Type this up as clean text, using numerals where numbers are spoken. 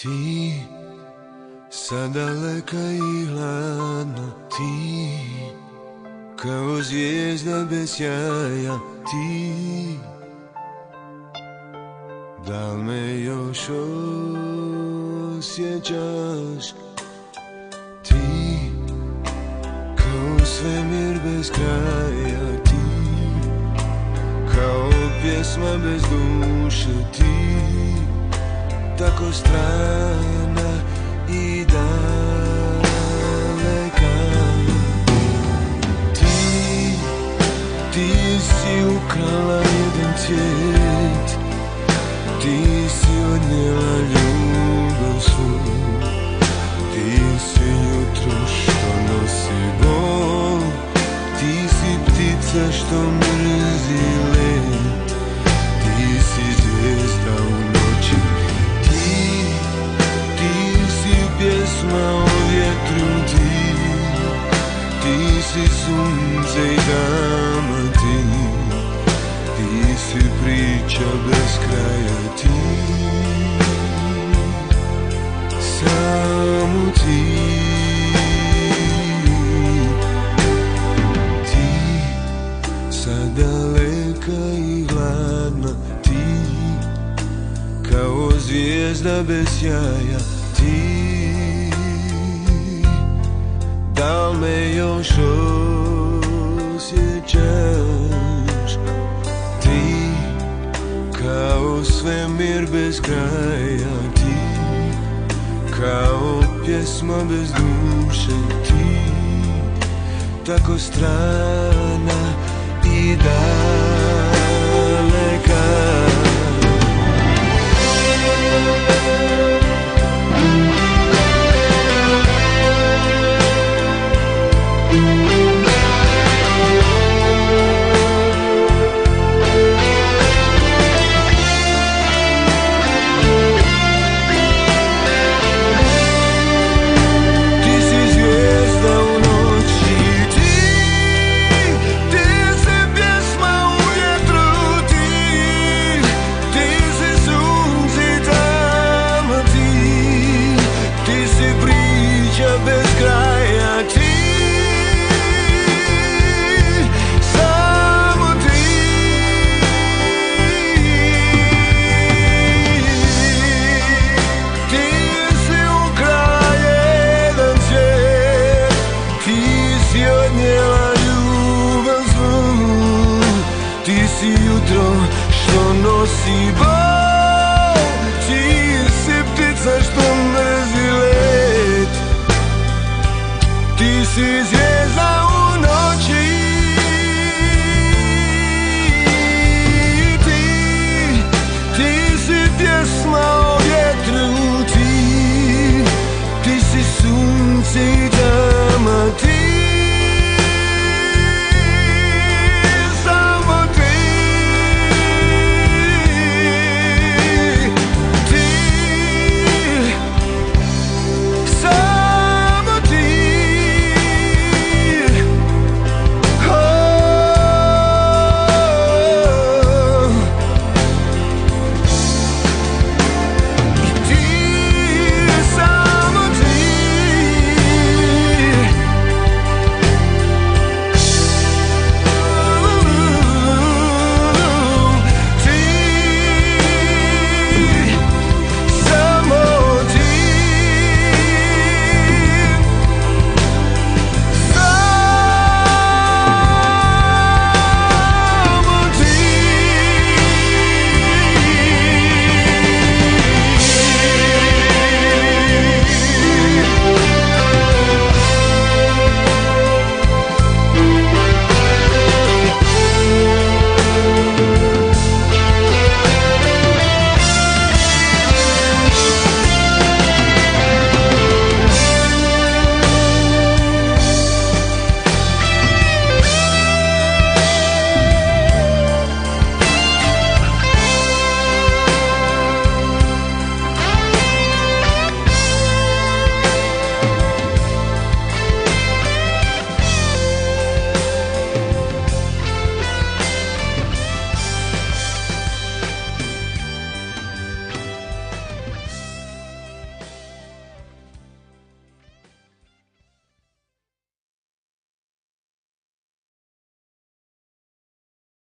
Ti, sad daleka i hladna, ti, kao zvijezda bez sjaja, ti, da li me još osjećaš? Ti, kao svemir bez kraja, ti, kao pjesma bez duše, ti, tako strana i daleka. Ti si ukrala jedan cvijet, ti si odnijela ljubav svu, ti si jutro što nosi bol, ti si ptica što mrzi let, ti si zvijezda u noći, ti si pjesma o vjetru, ti si sunce i dama, ti si priča bez kraja, ti, samo ti, sad daleka i hladna, ti, kao zvijezda bez sjaja, ti, da li me još osjećaš? Ti, kao svemir bez kraja, ti, kao pjesma bez duše, ti, tako strana i daleka. Ti si jutro što nosi bol, ti si ptica što mrzi let, ti si zvijezda u noći, ti si pjesma o vjetru, ti si sunce i